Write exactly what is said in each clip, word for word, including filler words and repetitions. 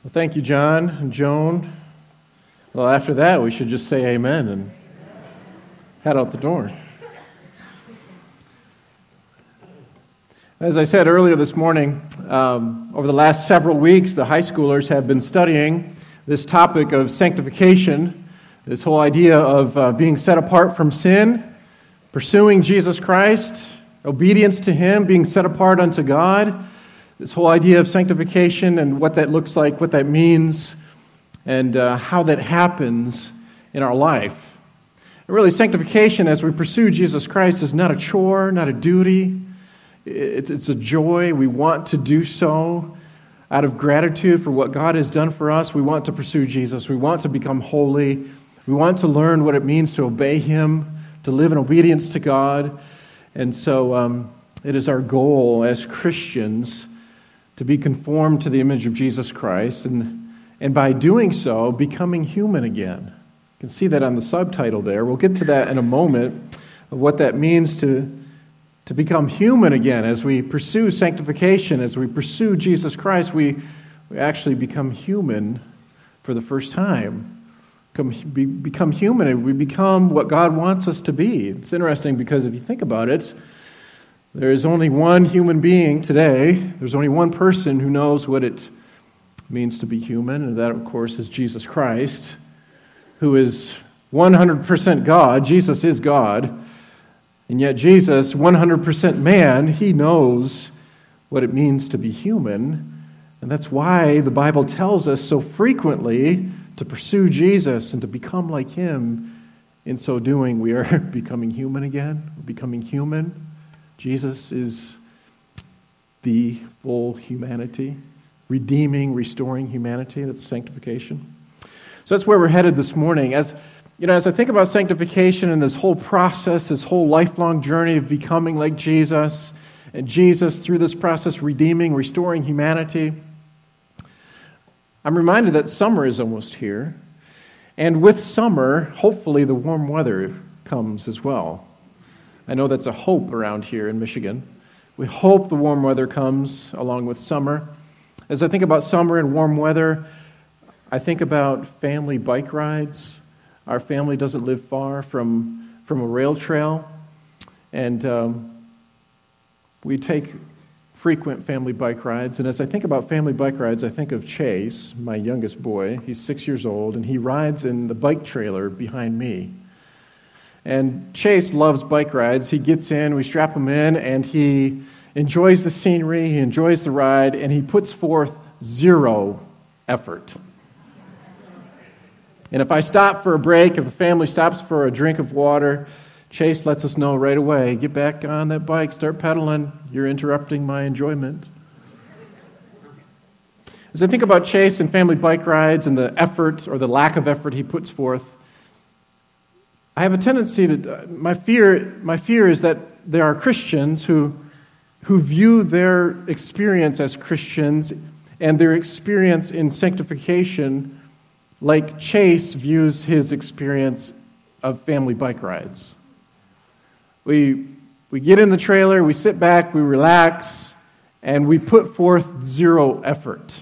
Well, thank you, John and Joan. Well, after that, we should just say amen and head out the door. As I said earlier this morning, um, over the last several weeks, the high schoolers have been studying this topic of sanctification, this whole idea of uh, being set apart from sin, pursuing Jesus Christ, obedience to Him, being set apart unto God, this whole idea of sanctification and what that looks like, what that means, and uh, how that happens in our life. And really, sanctification as we pursue Jesus Christ is not a chore, not a duty. It's, it's a joy. We want to do so out of gratitude for what God has done for us. We want to pursue Jesus. We want to become holy. We want to learn what it means to obey Him, to live in obedience to God. And so um, it is our goal as Christians to be conformed to the image of Jesus Christ, and, and by doing so, becoming human again. You can see that on the subtitle there. We'll get to that in a moment, of what that means to, to become human again. As we pursue sanctification, as we pursue Jesus Christ, we, we actually become human for the first time. Become, be, become human, and we become what God wants us to be. It's interesting because if you think about it, there is only one human being today. There's only one person who knows what it means to be human, and that, of course, is Jesus Christ, who is one hundred percent God. Jesus is God, and yet Jesus, one hundred percent man, He knows what it means to be human, and that's why the Bible tells us so frequently to pursue Jesus and to become like Him. In so doing, we are becoming human again. We're becoming human. Jesus is the full humanity, redeeming, restoring humanity. That's sanctification. So that's where we're headed this morning. As you know, as I think about sanctification and this whole process, this whole lifelong journey of becoming like Jesus, and Jesus through this process redeeming, restoring humanity, I'm reminded that summer is almost here. And with summer, hopefully the warm weather comes as well. I know that's a hope around here in Michigan. We hope the warm weather comes along with summer. As I think about summer and warm weather, I think about family bike rides. Our family doesn't live far from, from a rail trail, and um, we take frequent family bike rides. And as I think about family bike rides, I think of Chase, my youngest boy. He's six years old, and he rides in the bike trailer behind me. And Chase loves bike rides. He gets in, we strap him in, and he enjoys the scenery, he enjoys the ride, and he puts forth zero effort. And if I stop for a break, if the family stops for a drink of water, Chase lets us know right away, get back on that bike, start pedaling, you're interrupting my enjoyment. As I think about Chase and family bike rides and the effort or the lack of effort he puts forth, I have a tendency to, my fear my fear is that there are Christians who, who view their experience as Christians and their experience in sanctification like Chase views his experience of family bike rides. We, we get in the trailer, we sit back, we relax, and we put forth zero effort.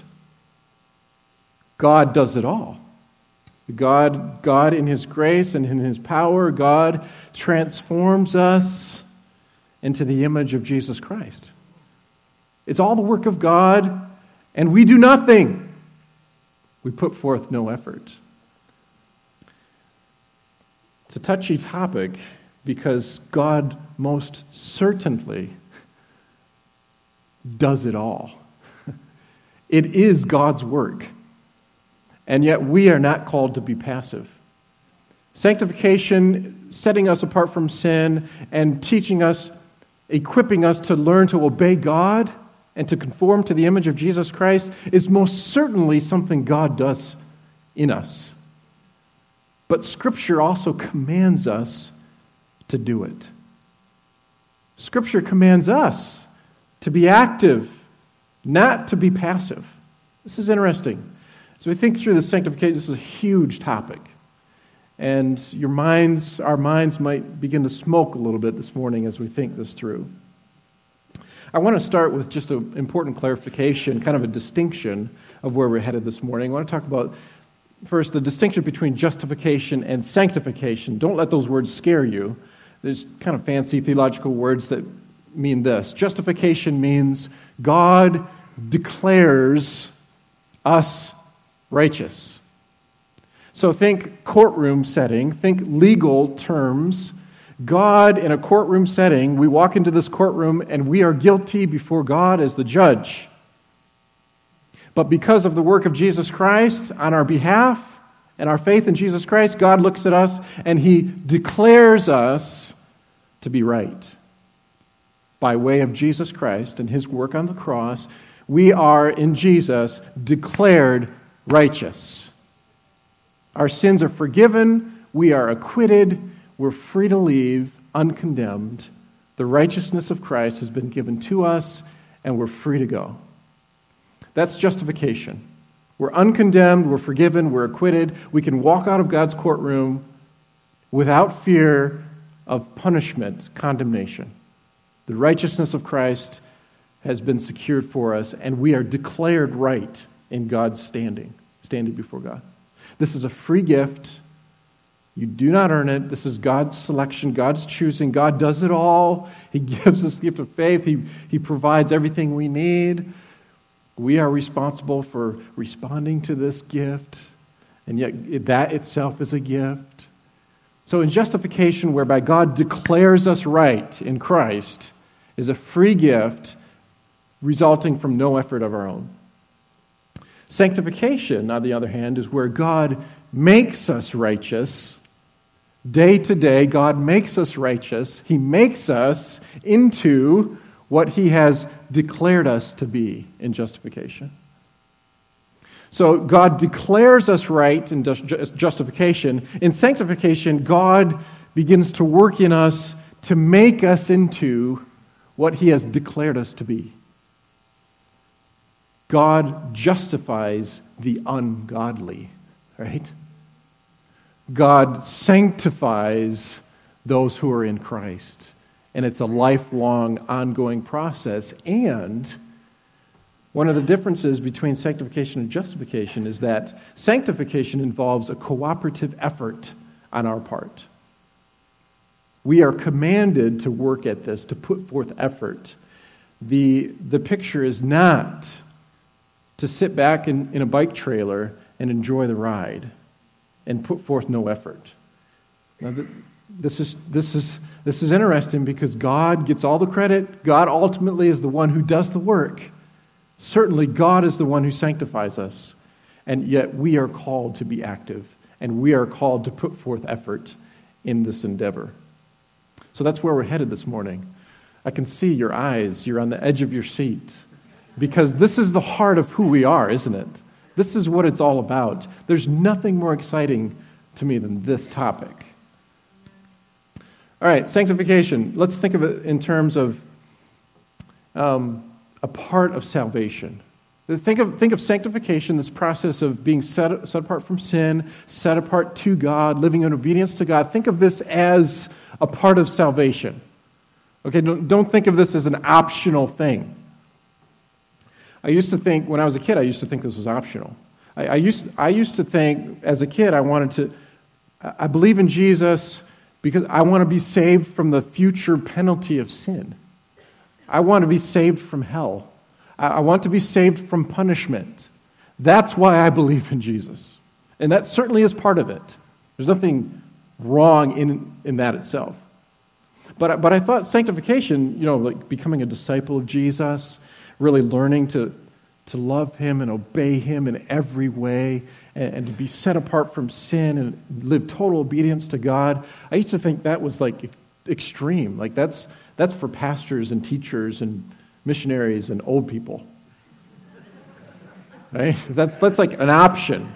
God does it all. God, God in His grace and in His power, God transforms us into the image of Jesus Christ. It's all the work of God, and we do nothing. We put forth no effort. It's a touchy topic because God most certainly does it all. It is God's work. And yet we are not called to be passive. Sanctification, setting us apart from sin and teaching us, equipping us to learn to obey God and to conform to the image of Jesus Christ is most certainly something God does in us. But Scripture also commands us to do it. Scripture commands us to be active, not to be passive. This is interesting. As we think through the sanctification, this is a huge topic. And your minds, our minds might begin to smoke a little bit this morning as we think this through. I want to start with just an important clarification, kind of a distinction of where we're headed this morning. I want to talk about, first, the distinction between justification and sanctification. Don't let those words scare you. There's kind of fancy theological words that mean this. Justification means God declares us righteous. So think courtroom setting, think legal terms. God, in a courtroom setting, we walk into this courtroom and we are guilty before God as the judge. But because of the work of Jesus Christ on our behalf and our faith in Jesus Christ, God looks at us and He declares us to be right. By way of Jesus Christ and His work on the cross, we are in Jesus declared righteous. Our sins are forgiven, we are acquitted, we're free to leave uncondemned. The righteousness of Christ has been given to us, and we're free to go. That's justification. We're uncondemned, we're forgiven, we're acquitted. We can walk out of God's courtroom without fear of punishment, condemnation. The righteousness of Christ has been secured for us, and we are declared right in God's standing, standing before God. This is a free gift. You do not earn it. This is God's selection, God's choosing. God does it all. He gives us the gift of faith. He, he provides everything we need. We are responsible for responding to this gift, and yet that itself is a gift. So in justification, whereby God declares us right in Christ, is a free gift resulting from no effort of our own. Sanctification, on the other hand, is where God makes us righteous. Day to day, God makes us righteous. He makes us into what He has declared us to be in justification. So God declares us right in justification. In sanctification, God begins to work in us to make us into what He has declared us to be. God justifies the ungodly, right? God sanctifies those who are in Christ. And it's a lifelong, ongoing process. And one of the differences between sanctification and justification is that sanctification involves a cooperative effort on our part. We are commanded to work at this, to put forth effort. The, the picture is not to sit back in, in a bike trailer and enjoy the ride and put forth no effort. Now, this is this is this is interesting because God gets all the credit. God ultimately is the one who does the work. Certainly, God is the one who sanctifies us, and yet we are called to be active, and we are called to put forth effort in this endeavor. So that's where we're headed this morning. I can see your eyes. You're on the edge of your seat because this is the heart of who we are, isn't it? This is what it's all about. There's nothing more exciting to me than this topic. All right, sanctification. Let's think of it in terms of um, a part of salvation. Think of, think of sanctification, this process of being set, set apart from sin, set apart to God, living in obedience to God. Think of this as a part of salvation. Okay, don't, don't think of this as an optional thing. I used to think, when I was a kid, I used to think this was optional. I, I used I used to think, as a kid, I wanted to, I believe in Jesus because I want to be saved from the future penalty of sin. I want to be saved from hell. I, I want to be saved from punishment. That's why I believe in Jesus. And that certainly is part of it. There's nothing wrong in, in that itself. But, but I thought sanctification, you know, like becoming a disciple of Jesus, really learning to, to love Him and obey Him in every way and, and to be set apart from sin and live total obedience to God. I used to think that was like extreme. Like that's that's for pastors and teachers and missionaries and old people. Right? That's that's like an option.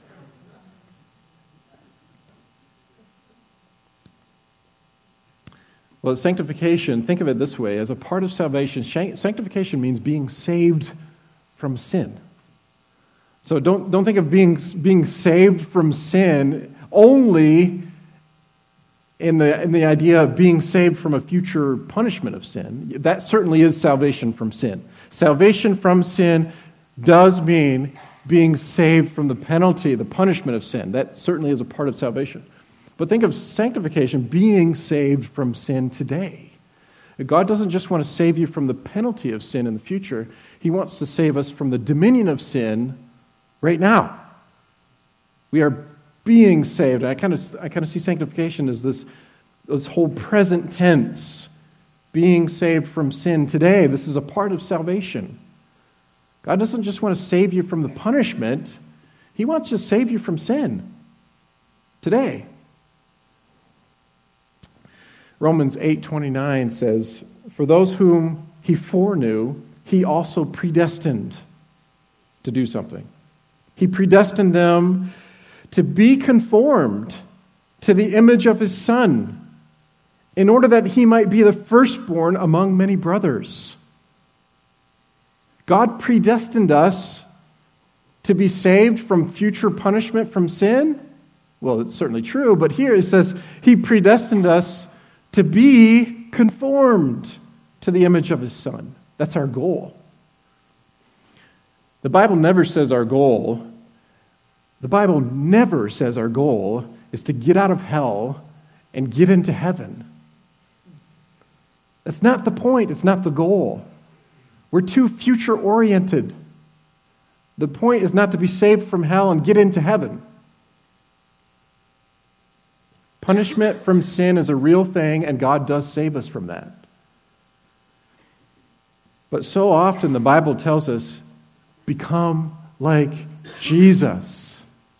Well, sanctification, think of it this way. As a part of salvation, sanctification means being saved from sin. So don't, don't think of being, being saved from sin only in the, in the idea of being saved from a future punishment of sin. That certainly is salvation from sin. Salvation from sin does mean being saved from the penalty, the punishment of sin. That certainly is a part of salvation. But think of sanctification, being saved from sin today. God doesn't just want to save you from the penalty of sin in the future. He wants to save us from the dominion of sin right now. We are being saved. And I kind of I kind of see sanctification as this, this whole present tense, being saved from sin today. This is a part of salvation. God doesn't just want to save you from the punishment. He wants to save you from sin today. Romans eight twenty-nine says, "For those whom he foreknew, he also predestined to do something. He predestined them to be conformed to the image of his Son, in order that he might be the firstborn among many brothers." God predestined us to be saved from future punishment from sin. Well, it's certainly true, but here it says he predestined us to be conformed to the image of his Son. That's our goal. The Bible never says our goal, the Bible never says our goal is to get out of hell and get into heaven. That's not the point. It's not the goal. We're too future-oriented. The point is not to be saved from hell and get into heaven. Punishment from sin is a real thing, and God does save us from that. But so often the Bible tells us, become like Jesus.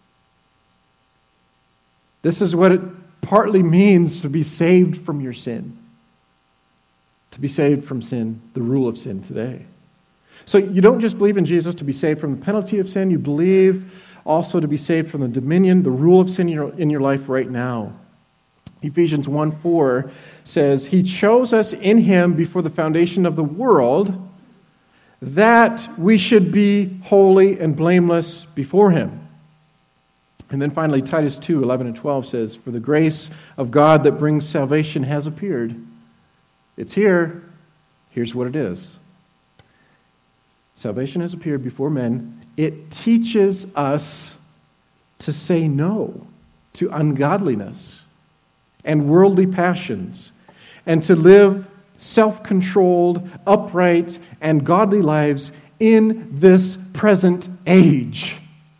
This is what it partly means to be saved from your sin. To be saved from sin, the rule of sin today. So you don't just believe in Jesus to be saved from the penalty of sin, you believe also to be saved from the dominion, the rule of sin in your, in your life right now. Ephesians one four says, "He chose us in him before the foundation of the world, that we should be holy and blameless before him." And then finally, Titus two eleven and twelve says, "For the grace of God that brings salvation has appeared." It's here. Here's what it is. Salvation has appeared before men. It teaches us to say no to ungodliness and worldly passions, and to live self-controlled, upright, and godly lives in this present age.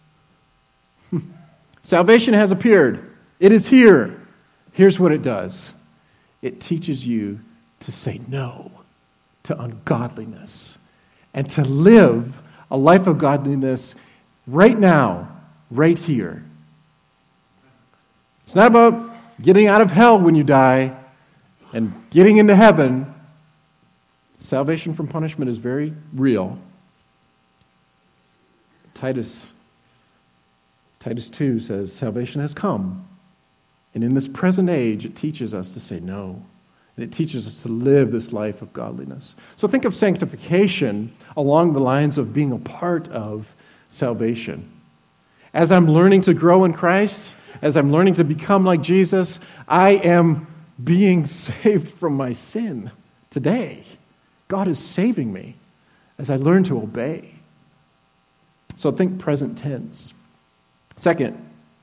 Salvation has appeared. It is here. Here's what it does. It teaches you to say no to ungodliness and to live a life of godliness right now, right here. It's not about getting out of hell when you die and getting into heaven. Salvation from punishment is very real. Titus, Titus two says, salvation has come. And in this present age, it teaches us to say no. And it teaches us to live this life of godliness. So think of sanctification along the lines of being a part of salvation. As I'm learning to grow in Christ, as I'm learning to become like Jesus, I am being saved from my sin today. God is saving me as I learn to obey. So think present tense. Second,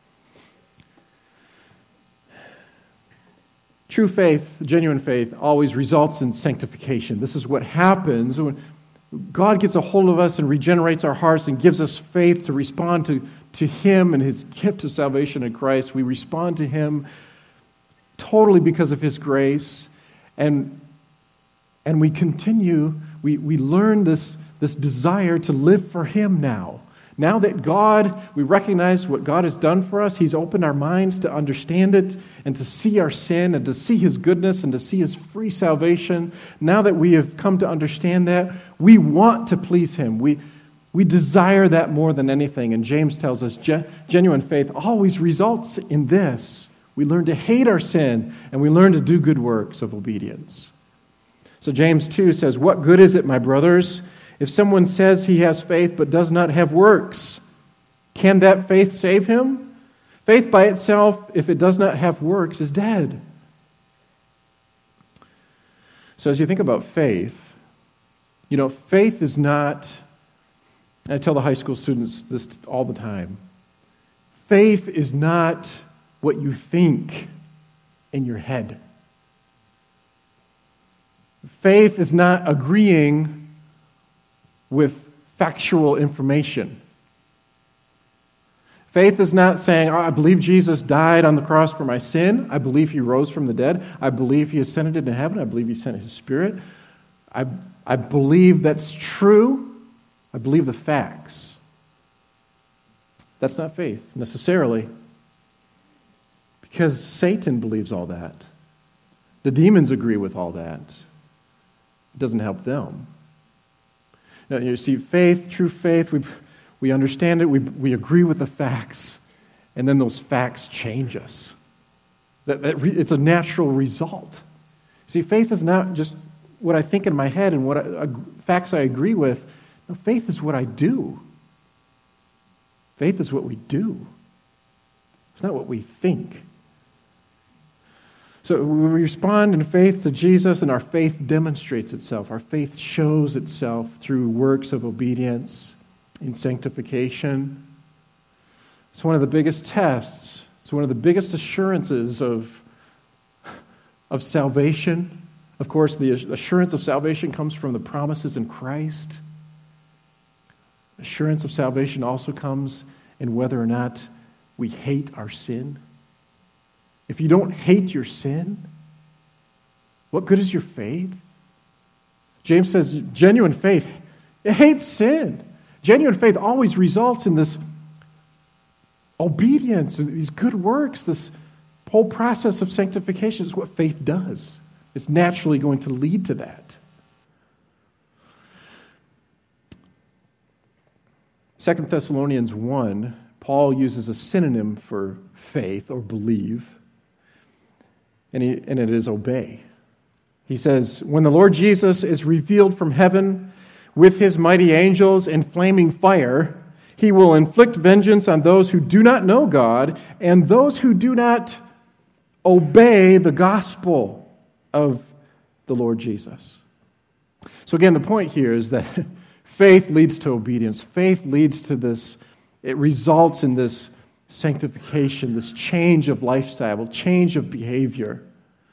true faith, genuine faith, always results in sanctification. This is what happens when God gets a hold of us and regenerates our hearts and gives us faith to respond to, to Him and His gift of salvation in Christ. We respond to Him totally because of His grace, and and we continue, we, we learn this, this desire to live for Him now. Now that God, we recognize what God has done for us, He's opened our minds to understand it and to see our sin and to see His goodness and to see His free salvation. Now that we have come to understand that, we want to please Him. We, we desire that more than anything. And James tells us ge- genuine faith always results in this. We learn to hate our sin and we learn to do good works of obedience. So James two says, "What good is it, my brothers, if someone says he has faith but does not have works? Can that faith save him? Faith by itself, if it does not have works, is dead." So as you think about faith, you know, faith is not, and I tell the high school students this all the time, faith is not what you think in your head. Faith is not agreeing with factual information. Faith is not saying, oh, I believe Jesus died on the cross for my sin. I believe he rose from the dead. I believe he ascended into heaven. I believe he sent his Spirit. I, I believe that's true. I believe the facts. That's not faith, necessarily. Because Satan believes all that. The demons agree with all that. It doesn't help them. Now, you see, faith, true faith, we we understand it, we we agree with the facts, and then those facts change us. That, that re, it's a natural result. See, faith is not just what I think in my head and what I, uh, facts I agree with. No, faith is what I do. Faith is what we do. It's not what we think. So when we respond in faith to Jesus, and our faith demonstrates itself. Our faith shows itself through works of obedience in sanctification. It's one of the biggest tests. It's one of the biggest assurances of, of salvation. Of course, the assurance of salvation comes from the promises in Christ. Assurance of salvation also comes in whether or not we hate our sin. If you don't hate your sin, what good is your faith? James says genuine faith, it hates sin. Genuine faith always results in this obedience, these good works, this whole process of sanctification is what faith does. It's naturally going to lead to that. Second Thessalonians one, Paul uses a synonym for faith or believe. And, he, and it is obey. He says, when the Lord Jesus is revealed from heaven with his mighty angels in flaming fire, he will inflict vengeance on those who do not know God and those who do not obey the gospel of the Lord Jesus. So again, the point here is that faith leads to obedience. Faith leads to this, it results in this sanctification, this change of lifestyle, change of behavior.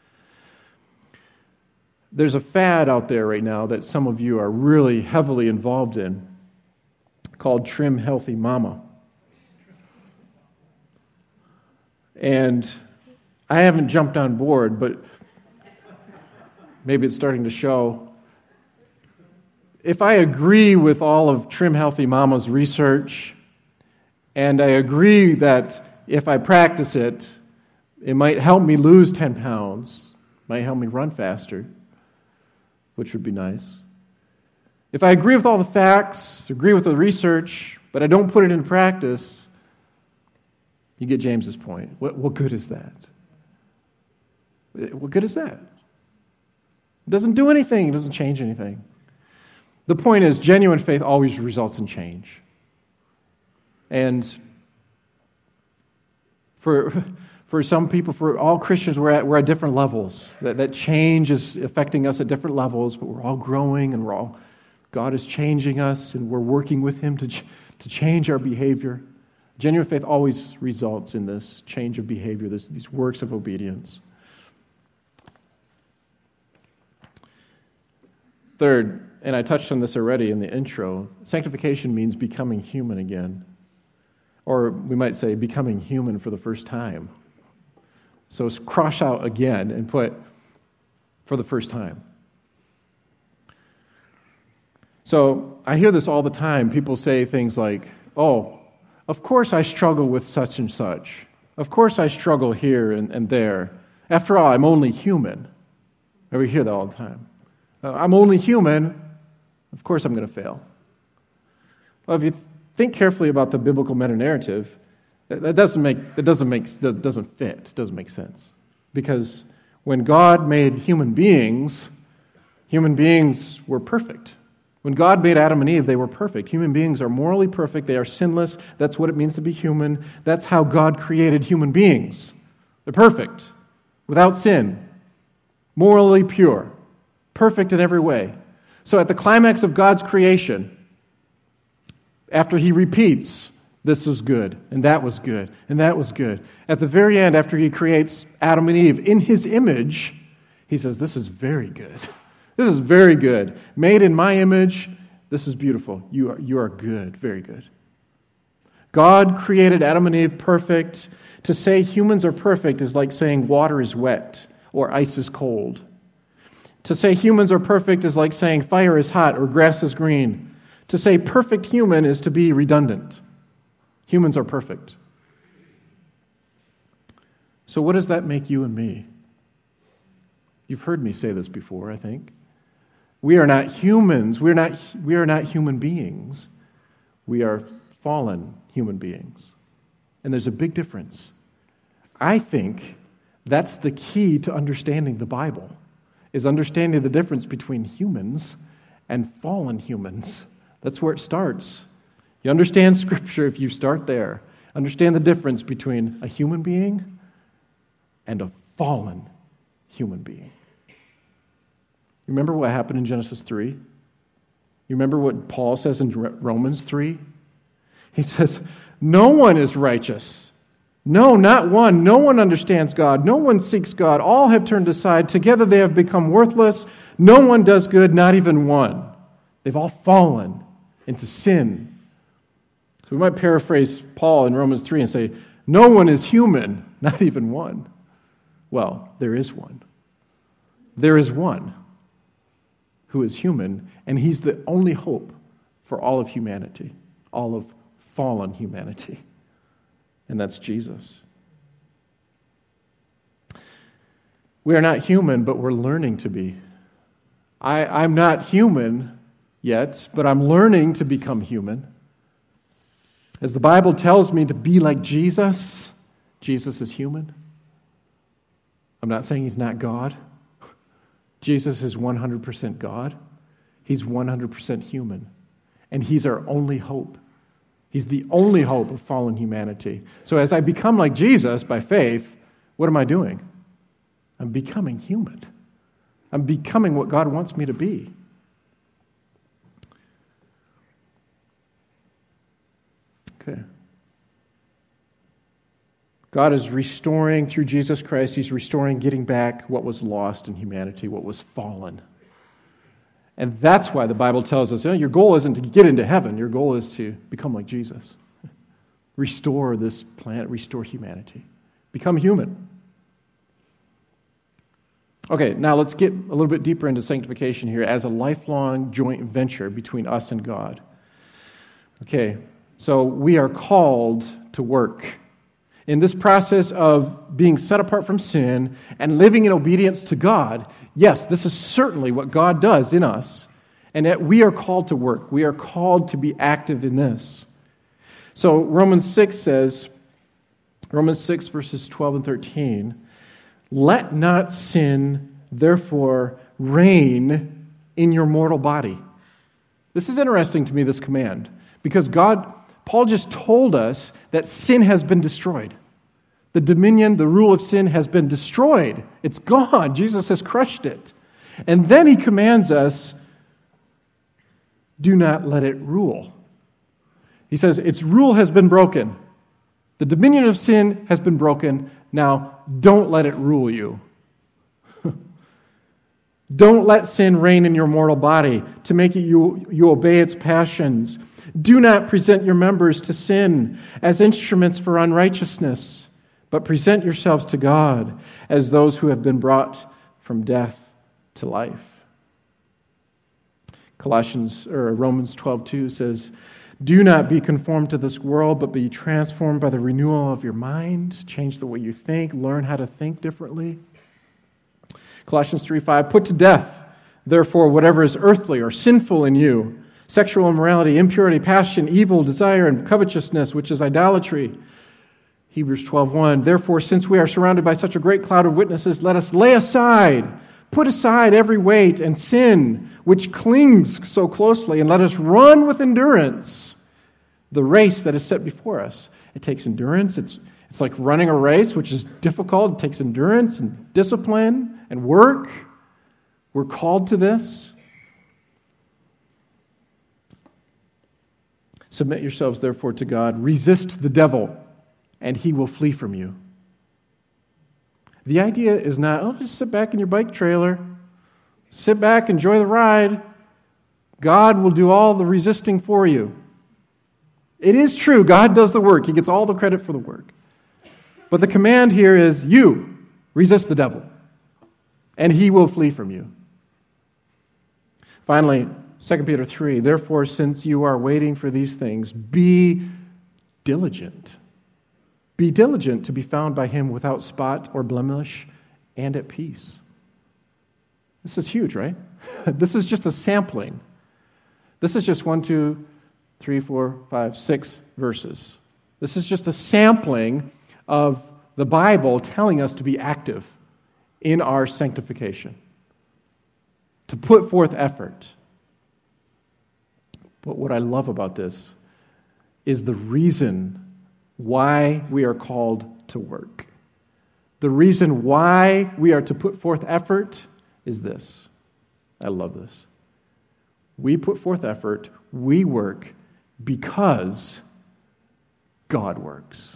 There's a fad out there right now that some of you are really heavily involved in called Trim Healthy Mama. And I haven't jumped on board, but maybe it's starting to show. If I agree with all of Trim Healthy Mama's research, and I agree that if I practice it, it might help me lose ten pounds, might help me run faster, which would be nice. If I agree with all the facts, agree with the research, but I don't put it into practice, you get James's point. What, what good is that? What good is that? It doesn't do anything. It doesn't change anything. The point is, genuine faith always results in change. And for for some people, for all Christians, we're at we're at different levels. That that change is affecting us at different levels, but we're all growing, and we're all God is changing us, and we're working with Him to to change our behavior. Genuine faith always results in this change of behavior, this, these works of obedience. Third, and I touched on this already in the intro, sanctification means becoming human again. Or we might say becoming human for the first time. So cross out again and put for the first time. So I hear this all the time. People say things like, oh, of course I struggle with such and such. Of course I struggle here and, and there. After all, I'm only human. And we hear that all the time. Uh, I'm only human. Of course I'm going to fail. Well, if you th- think carefully about the biblical meta-narrative, that, that doesn't make that doesn't make that doesn't fit. It doesn't make sense. Because when God made human beings, human beings were perfect. When God made Adam and Eve, they were perfect. Human beings are morally perfect. They are sinless. That's what it means to be human. That's how God created human beings. They're perfect, without sin, morally pure, perfect in every way. So at the climax of God's creation, after he repeats, this was good, and that was good, and that was good. At the very end, after he creates Adam and Eve in his image, he says, this is very good. This is very good. Made in my image, this is beautiful. You are, you are good, very good. God created Adam and Eve perfect. To say humans are perfect is like saying water is wet or ice is cold. To say humans are perfect is like saying fire is hot or grass is green. To say perfect human is to be redundant. Humans are perfect. So what does that make you and me? You've heard me say this before, I think. We are not humans. We are not, we are not human beings. We are fallen human beings. And there's a big difference. I think that's the key to understanding the Bible, is understanding the difference between humans and fallen humans. That's where it starts. You understand Scripture if you start there. Understand the difference between a human being and a fallen human being. You remember what happened in Genesis three? You remember what Paul says in Romans three? He says, no one is righteous. No, not one. No one understands God. No one seeks God. All have turned aside. Together they have become worthless. No one does good, not even one. They've all fallen into sin. So we might paraphrase Paul in Romans three and say, no one is human, not even one. Well, there is one. There is one who is human, and he's the only hope for all of humanity, all of fallen humanity, and that's Jesus. We are not human, but we're learning to be. I, I'm not human yet, but I'm learning to become human. As the Bible tells me to be like Jesus, Jesus is human. I'm not saying he's not God. Jesus is one hundred percent God. He's one hundred percent human. And he's our only hope. He's the only hope of fallen humanity. So as I become like Jesus by faith, what am I doing? I'm becoming human. I'm becoming what God wants me to be. Okay. God is restoring through Jesus Christ. He's restoring, getting back what was lost in humanity, what was fallen. And that's why the Bible tells us, you know, your goal isn't to get into heaven. Your goal is to become like Jesus. Restore this planet, restore humanity. Become human. Okay, now let's get a little bit deeper into sanctification here as a lifelong joint venture between us and God. Okay, so we are called to work. In this process of being set apart from sin and living in obedience to God, yes, this is certainly what God does in us, and that we are called to work. We are called to be active in this. So Romans six says, Romans six verses twelve and thirteen, let not sin, therefore, reign in your mortal body. This is interesting to me, this command, because God, Paul just told us that sin has been destroyed. The dominion, the rule of sin has been destroyed. It's gone. Jesus has crushed it. And then he commands us, do not let it rule. He says, its rule has been broken. The dominion of sin has been broken. Now, don't let it rule you. Don't let sin reign in your mortal body to make it you, you obey its passions. Do not present your members to sin as instruments for unrighteousness, but present yourselves to God as those who have been brought from death to life. Colossians or Romans twelve two says, do not be conformed to this world, but be transformed by the renewal of your mind. Change the way you think. Learn how to think differently. Colossians three five, put to death, therefore, whatever is earthly or sinful in you, sexual immorality, impurity, passion, evil, desire, and covetousness, which is idolatry. Hebrews twelve one, therefore, since we are surrounded by such a great cloud of witnesses, let us lay aside, put aside every weight and sin which clings so closely, and let us run with endurance the race that is set before us. It takes endurance. It's, it's like running a race, which is difficult. It takes endurance and discipline and work. We're called to this. Submit yourselves, therefore, to God. Resist the devil, and he will flee from you. The idea is not, oh, just sit back in your bike trailer. Sit back, enjoy the ride. God will do all the resisting for you. It is true, God does the work. He gets all the credit for the work. But the command here is, you resist the devil, and he will flee from you. Finally, Second Peter three, therefore, since you are waiting for these things, be diligent. Be diligent to be found by him without spot or blemish and at peace. This is huge, right? This is just a sampling. This is just one, two, three, four, five, six verses. This is just a sampling of the Bible telling us to be active in our sanctification, to put forth effort. But what I love about this is the reason why we are called to work. The reason why we are to put forth effort is this. I love this. We put forth effort, we work because God works.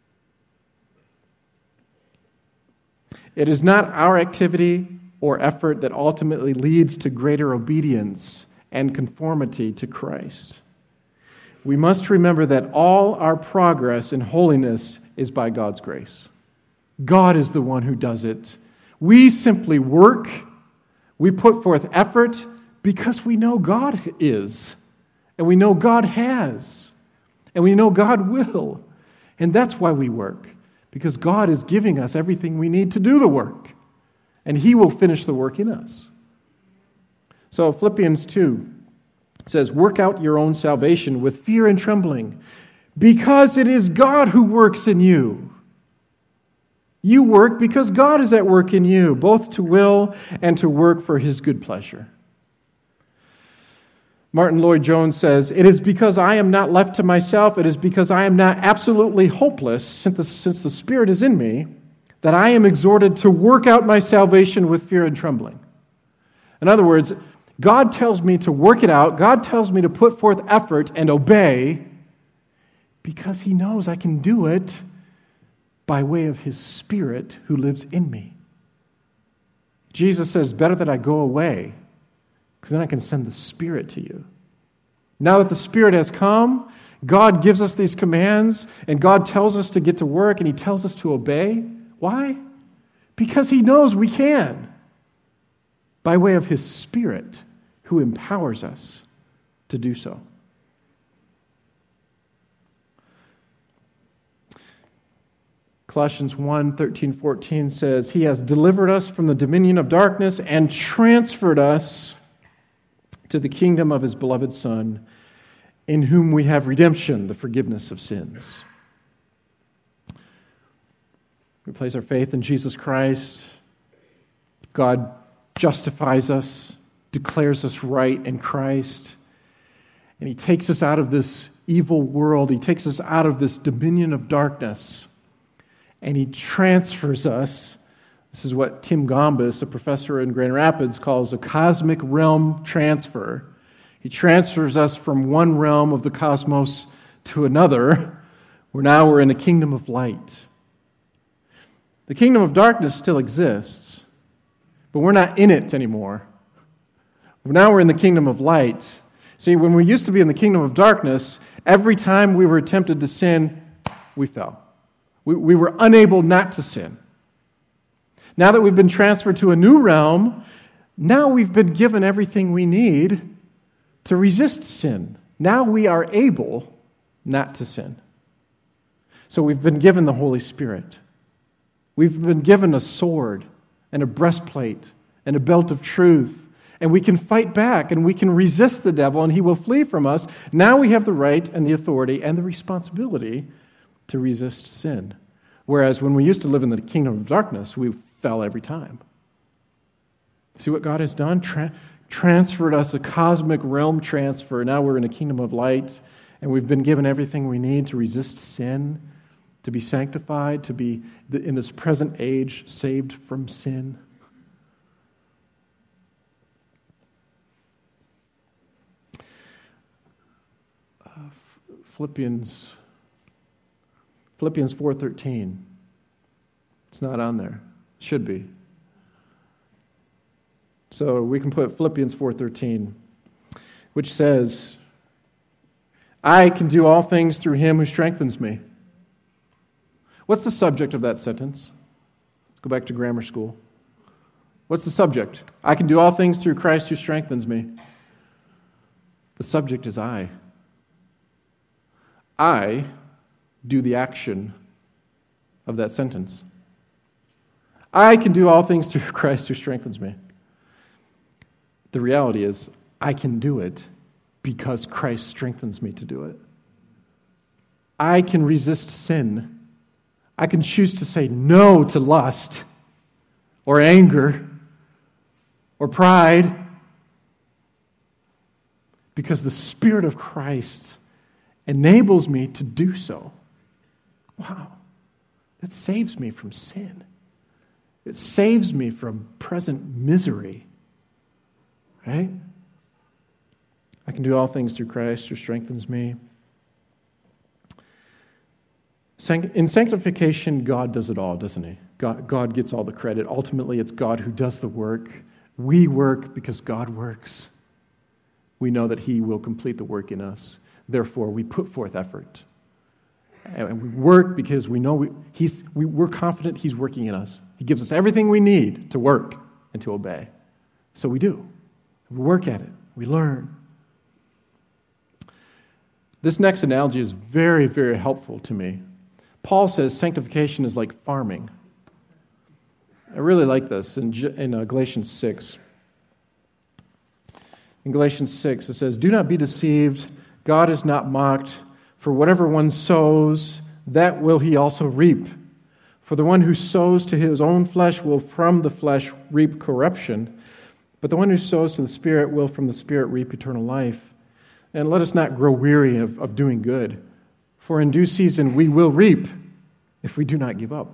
It is not our activity or effort that ultimately leads to greater obedience and conformity to Christ. We must remember that all our progress in holiness is by God's grace. God is the one who does it. We simply work, we put forth effort because we know God is, and we know God has, and we know God will. And that's why we work, because God is giving us everything we need to do the work, and he will finish the work in us. So Philippians two says, work out your own salvation with fear and trembling, because it is God who works in you. You work because God is at work in you, both to will and to work for his good pleasure. Martin Lloyd-Jones says, it is because I am not left to myself, it is because I am not absolutely hopeless, since the, since the Spirit is in me, that I am exhorted to work out my salvation with fear and trembling. In other words, God tells me to work it out. God tells me to put forth effort and obey because he knows I can do it by way of his Spirit who lives in me. Jesus says, better that I go away because then I can send the Spirit to you. Now that the Spirit has come, God gives us these commands and God tells us to get to work and he tells us to obey. Why? Because he knows we can by way of his Spirit who empowers us to do so. Colossians one, thirteen, fourteen says, he has delivered us from the dominion of darkness and transferred us to the kingdom of his beloved Son, in whom we have redemption, the forgiveness of sins. We place our faith in Jesus Christ. God justifies us, declares us right in Christ, and he takes us out of this evil world. He takes us out of this dominion of darkness, and he transfers us. This is what Tim Gombis, a professor in Grand Rapids, calls a cosmic realm transfer. He transfers us from one realm of the cosmos to another, where now we're in a kingdom of light. The kingdom of darkness still exists, but we're not in it anymore. Now we're in the kingdom of light. See, when we used to be in the kingdom of darkness, every time we were tempted to sin, we fell. We, we were unable not to sin. Now that we've been transferred to a new realm, now we've been given everything we need to resist sin. Now we are able not to sin. So we've been given the Holy Spirit. We've been given a sword and a breastplate and a belt of truth. And we can fight back and we can resist the devil and he will flee from us. Now we have the right and the authority and the responsibility to resist sin. Whereas when we used to live in the kingdom of darkness, we fell every time. See what God has done? Tra- transferred us a cosmic realm transfer. Now we're in a kingdom of light and we've been given everything we need to resist sin, to be sanctified, to be in this present age saved from sin. Philippians, Philippians four thirteen. It's not on there. Should be. So we can put Philippians four thirteen, which says, I can do all things through him who strengthens me. What's the subject of that sentence? Let's go back to grammar school. What's the subject? I can do all things through Christ who strengthens me. The subject is I. I do the action of that sentence. I can do all things through Christ who strengthens me. The reality is, I can do it because Christ strengthens me to do it. I can resist sin. I can choose to say no to lust or anger or pride because the Spirit of Christ enables me to do so. Wow, that saves me from sin. It saves me from present misery. Right? I can do all things through Christ who strengthens me. In sanctification, God does it all, doesn't he? God, God gets all the credit. Ultimately, it's God who does the work. We work because God works. We know that he will complete the work in us. Therefore, we put forth effort. And we work because we know we, he's, we, we're confident he's working in us. He gives us everything we need to work and to obey. So we do. We work at it. We learn. This next analogy is very, very helpful to me. Paul says sanctification is like farming. I really like this in, in uh, Galatians six. In Galatians six, it says, do not be deceived. God is not mocked. For whatever one sows, that will he also reap. For the one who sows to his own flesh will from the flesh reap corruption, but the one who sows to the Spirit will from the Spirit reap eternal life. And let us not grow weary of, of doing good, for in due season we will reap if we do not give up.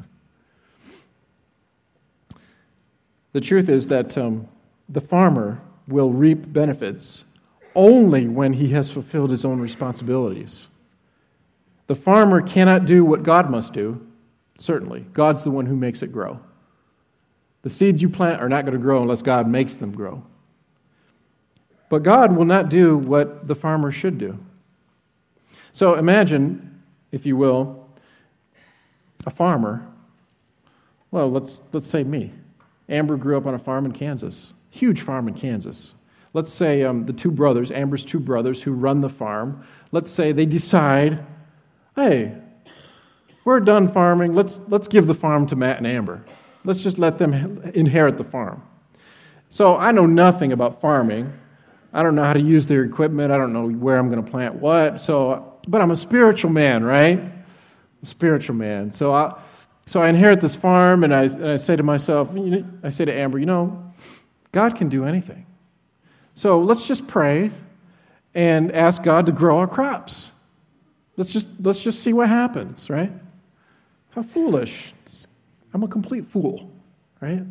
The truth is that um, the farmer will reap benefits only when he has fulfilled his own responsibilities. The farmer cannot do what God must do, certainly. God's the one who makes it grow. The seeds you plant are not going to grow unless God makes them grow. But God will not do what the farmer should do. So imagine, if you will, a farmer. Well, let's let's say me. Amber grew up on a farm in Kansas. Huge farm in Kansas. Let's say um, the two brothers, Amber's two brothers who run the farm, let's say they decide, hey, we're done farming. Let's let's give the farm to Matt and Amber. Let's just let them inherit the farm. So I know nothing about farming. I don't know how to use their equipment. I don't know where I'm going to plant what. So, but I'm a spiritual man, right? A spiritual man. So I, so I inherit this farm, and I, and I say to myself, you know, I say to Amber, you know, God can do anything. So let's just pray and ask God to grow our crops. Let's just let's just see what happens, right? How foolish. I'm a complete fool, right?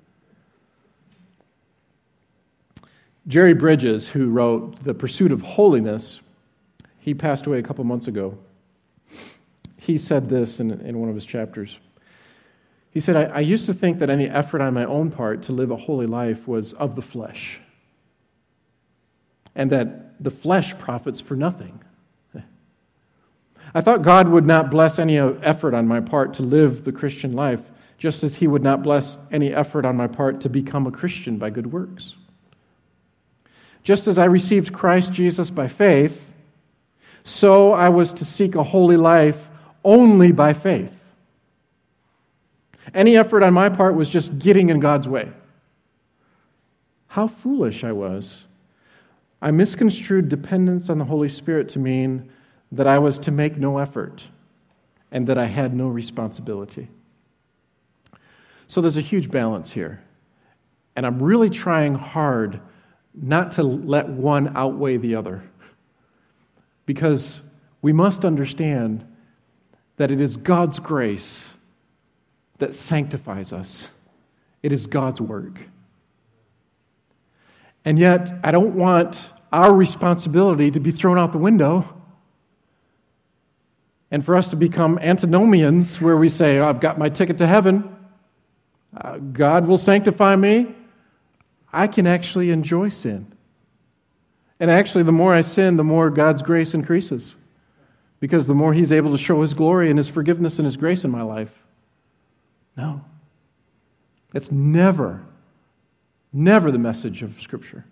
Jerry Bridges, who wrote The Pursuit of Holiness, he passed away a couple months ago. He said this in, in one of his chapters. He said, I, I used to think that any effort on my own part to live a holy life was of the flesh, and that the flesh profits for nothing. I thought God would not bless any effort on my part to live the Christian life, just as he would not bless any effort on my part to become a Christian by good works. Just as I received Christ Jesus by faith, so I was to seek a holy life only by faith. Any effort on my part was just getting in God's way. How foolish I was. I misconstrued dependence on the Holy Spirit to mean that I was to make no effort and that I had no responsibility. So there's a huge balance here. And I'm really trying hard not to let one outweigh the other. Because we must understand that it is God's grace that sanctifies us. It is God's work. And yet, I don't want our responsibility to be thrown out the window and for us to become antinomians where we say, oh, I've got my ticket to heaven, uh, God will sanctify me, I can actually enjoy sin. And actually, the more I sin, the more God's grace increases, because the more He's able to show His glory and His forgiveness and His grace in my life. No. That's never, never the message of Scripture.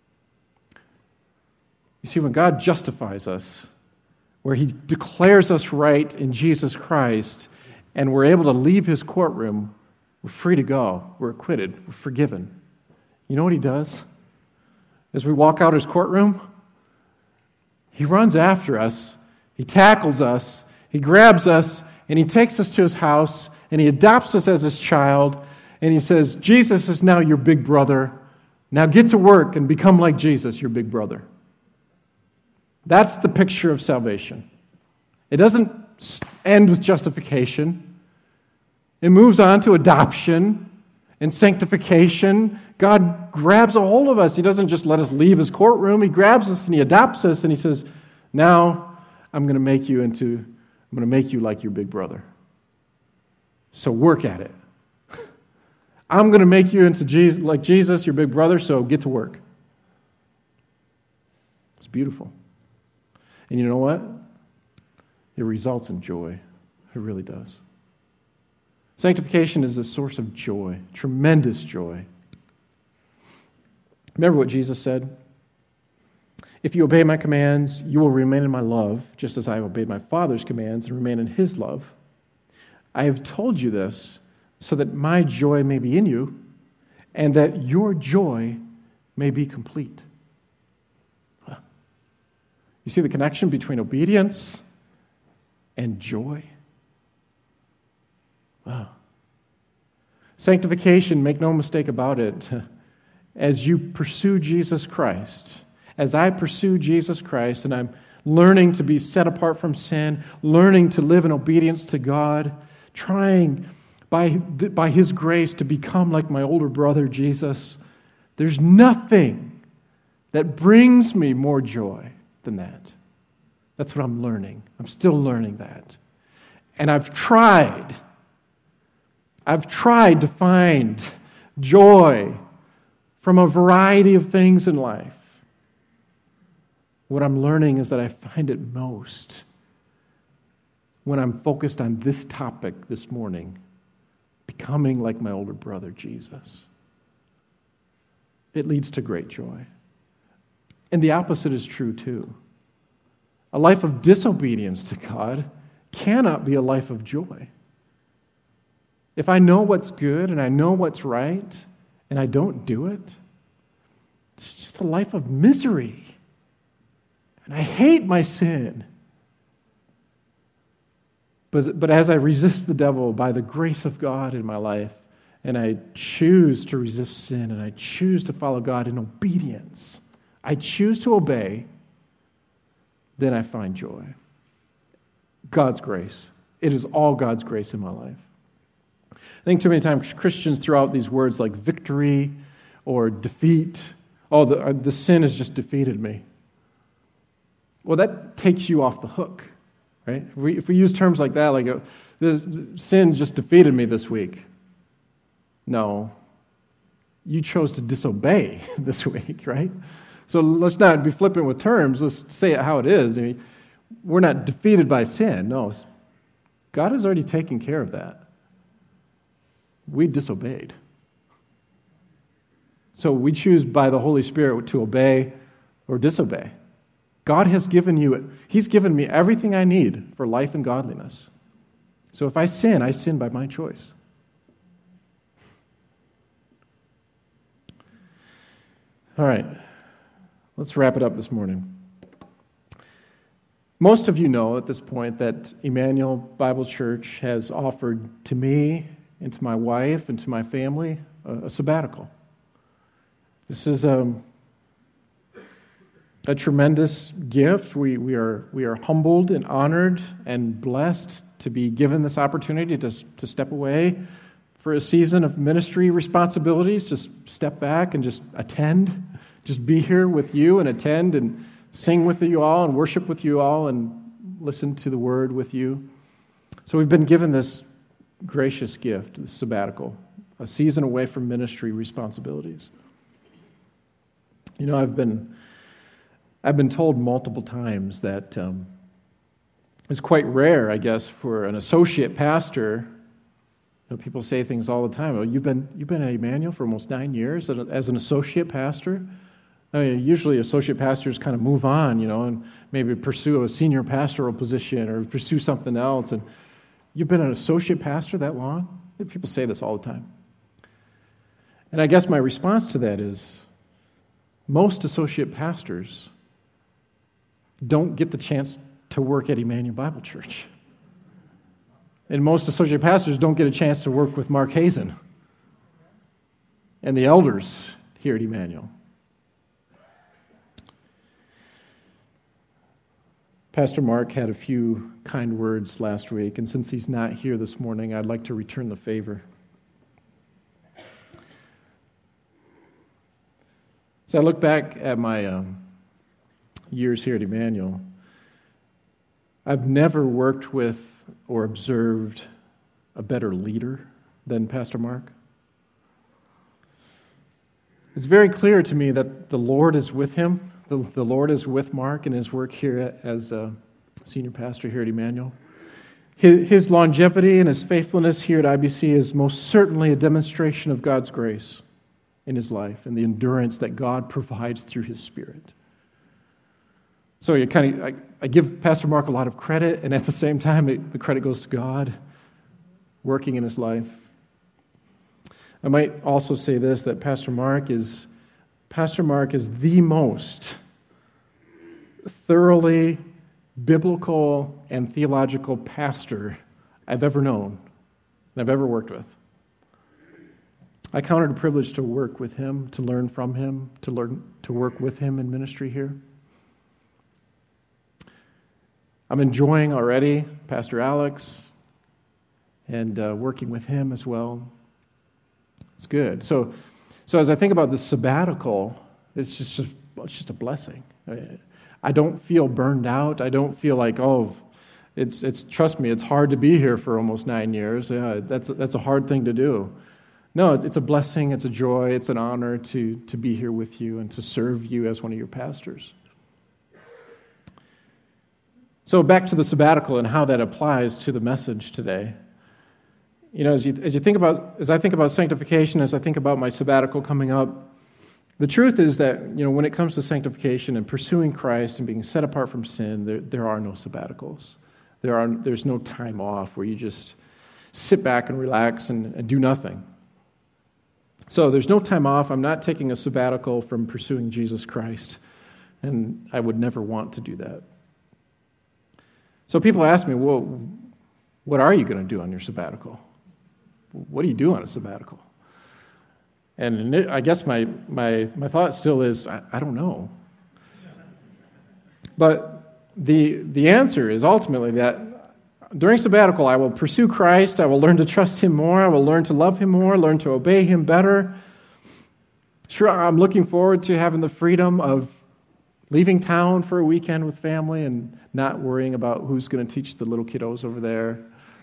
You see, when God justifies us, where He declares us right in Jesus Christ, and we're able to leave His courtroom, we're free to go, we're acquitted, we're forgiven. You know what He does? As we walk out His courtroom, He runs after us, He tackles us, He grabs us, and He takes us to His house, and He adopts us as His child, and He says, Jesus is now your big brother. Now get to work and become like Jesus, your big brother. That's the picture of salvation. It doesn't end with justification. It moves on to adoption and sanctification. God grabs a hold of us. He doesn't just let us leave His courtroom. He grabs us and He adopts us, and He says, now I'm going to make you into, I'm going to make you like your big brother. So work at it. I'm going to make you into Jesus, like Jesus, your big brother, so get to work. It's beautiful. And you know what? It results in joy. It really does. Sanctification is a source of joy, tremendous joy. Remember what Jesus said? If you obey my commands, you will remain in my love, just as I have obeyed my Father's commands and remain in His love. I have told you this so that my joy may be in you and that your joy may be complete. You see the connection between obedience and joy? Wow. Sanctification, make no mistake about it, as you pursue Jesus Christ, as I pursue Jesus Christ and I'm learning to be set apart from sin, learning to live in obedience to God, trying by, by His grace to become like my older brother Jesus, there's nothing that brings me more joy than that. That's what I'm learning. I'm still learning that. And I've tried, I've tried to find joy from a variety of things in life. What I'm learning is that I find it most when I'm focused on this topic this morning, becoming like my older brother Jesus. It leads to great joy. And the opposite is true too. A life of disobedience to God cannot be a life of joy. If I know what's good and I know what's right and I don't do it, it's just a life of misery. And I hate my sin. But, but as I resist the devil by the grace of God in my life, and I choose to resist sin, and I choose to follow God in obedience, I choose to obey, then I find joy. God's grace. It is all God's grace in my life. I think too many times Christians throw out these words like victory or defeat. Oh, the, the sin has just defeated me. Well, that takes you off the hook, right? If we, if we use terms like that, like, the sin just defeated me this week. No. You chose to disobey this week, right? So let's not be flippant with terms. Let's say it how it is. I mean, we're not defeated by sin. No. God has already taken care of that. We disobeyed. So we choose by the Holy Spirit to obey or disobey. God has given you, He's given me everything I need for life and godliness. So if I sin, I sin by my choice. All right, let's wrap it up this morning. Most of you know at this point that Emmanuel Bible Church has offered to me and to my wife and to my family a, a sabbatical. This is a, a tremendous gift. We, we, are, we are humbled and honored and blessed to be given this opportunity to, to step away for a season of ministry responsibilities, just step back and just attend, just be here with you and attend and sing with you all and worship with you all and listen to the Word with you. So we've been given this gracious gift, this sabbatical, a season away from ministry responsibilities. You know, I've been I've been told multiple times that um, it's quite rare, I guess, for an associate pastor. You know, people say things all the time. Oh, you've been you've been at Emmanuel for almost nine years as an associate pastor. I mean, usually associate pastors kind of move on, you know, and maybe pursue a senior pastoral position or pursue something else. And you've been an associate pastor that long? People say this all the time. And I guess my response to that is, most associate pastors don't get the chance to work at Emmanuel Bible Church. And most associate pastors don't get a chance to work with Mark Hazen and the elders here at Emmanuel. Pastor Mark had a few kind words last week, and since he's not here this morning, I'd like to return the favor. So I look back at my um, years here at Emmanuel. I've never worked with or observed a better leader than Pastor Mark. It's very clear to me that the Lord is with him. The, the Lord is with Mark in his work here as a senior pastor here at Emmanuel. His, his longevity and his faithfulness here at I B C is most certainly a demonstration of God's grace in his life and the endurance that God provides through his Spirit. So you kind of, I, I give Pastor Mark a lot of credit, and at the same time, it, the credit goes to God working in his life. I might also say this, that Pastor Mark is Pastor Mark is the most thoroughly biblical and theological pastor I've ever known, and I've ever worked with. I count it a privilege to work with him, to learn from him, to learn to work with him in ministry here. I'm enjoying already Pastor Alex and uh, working with him as well. It's good. So, so as I think about this sabbatical, it's just a, it's just a blessing. I don't feel burned out. I don't feel like, oh, it's it's. Trust me, it's hard to be here for almost nine years. Yeah, that's that's a hard thing to do. No, it's a blessing. It's a joy. It's an honor to to be here with you and to serve you as one of your pastors. So back to the sabbatical and how that applies to the message today. You know, as you as you think about as I think about sanctification, as I think about my sabbatical coming up, the truth is that, you know, when it comes to sanctification and pursuing Christ and being set apart from sin, there there are no sabbaticals. There are there's no time off where you just sit back and relax and, and do nothing. So there's no time off. I'm not taking a sabbatical from pursuing Jesus Christ, and I would never want to do that. So people ask me, well, what are you going to do on your sabbatical? What do you do on a sabbatical? And I guess my my, my thought still is, I, I don't know. But the the answer is ultimately that during sabbatical, I will pursue Christ, I will learn to trust Him more, I will learn to love Him more, learn to obey Him better. Sure, I'm looking forward to having the freedom of leaving town for a weekend with family and not worrying about who's going to teach the little kiddos over there.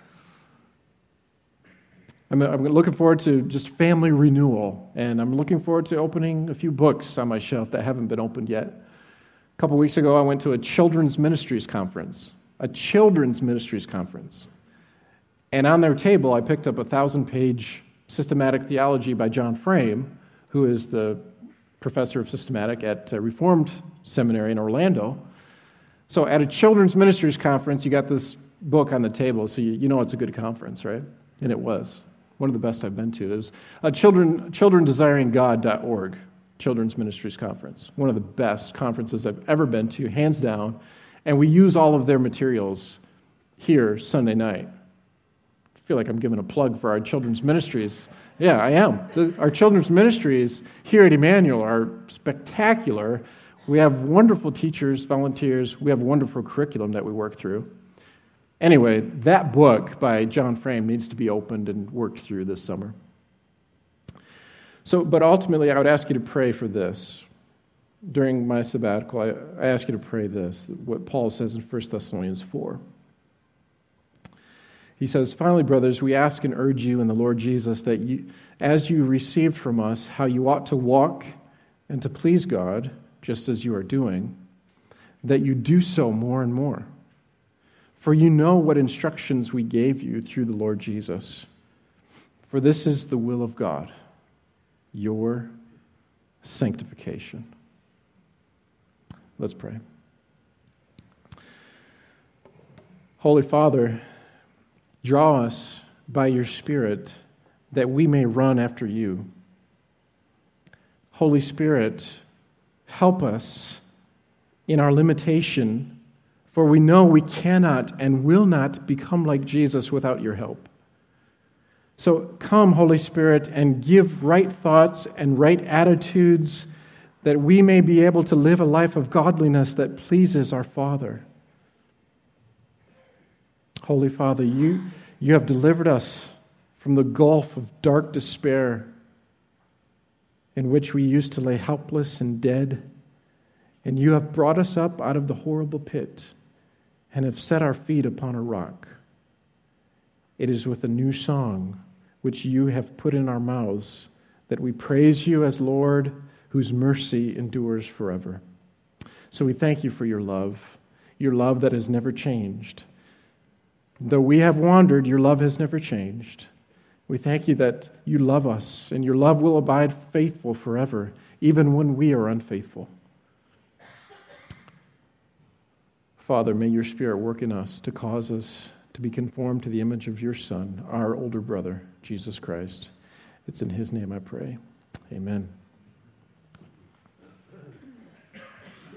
I'm, I'm looking forward to just family renewal, and I'm looking forward to opening a few books on my shelf that haven't been opened yet. A couple weeks ago, I went to a children's ministries conference, a children's ministries conference. And on their table, I picked up a thousand-page systematic theology by John Frame, who is the professor of systematic at Reformed Seminary in Orlando. So at a children's ministries conference, you got this book on the table, so you, you know it's a good conference, right? And it was. One of the best I've been to. It was a children, children desiring god dot org, Children's Ministries Conference. One of the best conferences I've ever been to, hands down. And we use all of their materials here Sunday night. I feel like I'm giving a plug for our children's ministries. Yeah, I am. The, our children's ministries here at Emmanuel are spectacular. We have wonderful teachers, volunteers. We have a wonderful curriculum that we work through. Anyway, that book by John Frame needs to be opened and worked through this summer. So, but ultimately, I would ask you to pray for this. during my sabbatical, I, I ask you to pray this, what Paul says in First Thessalonians four. He says, "Finally, brothers, we ask and urge you in the Lord Jesus that you, as you received from us how you ought to walk and to please God, just as you are doing, that you do so more and more. For you know what instructions we gave you through the Lord Jesus. For this is the will of God, your sanctification." Let's pray. Holy Father, draw us by your Spirit that we may run after you. Holy Spirit, help us in our limitation, for we know we cannot and will not become like Jesus without your help. So come, Holy Spirit, and give right thoughts and right attitudes that we may be able to live a life of godliness that pleases our Father. Holy Father, you, you have delivered us from the gulf of dark despair in which we used to lay helpless and dead, and you have brought us up out of the horrible pit and have set our feet upon a rock. It is with a new song which you have put in our mouths that we praise you as Lord, whose mercy endures forever. So we thank you for your love, your love that has never changed. Though we have wandered, your love has never changed. We thank you that you love us, and your love will abide faithful forever, even when we are unfaithful. Father, may your Spirit work in us to cause us to be conformed to the image of your Son, our older brother, Jesus Christ. It's in his name I pray. Amen.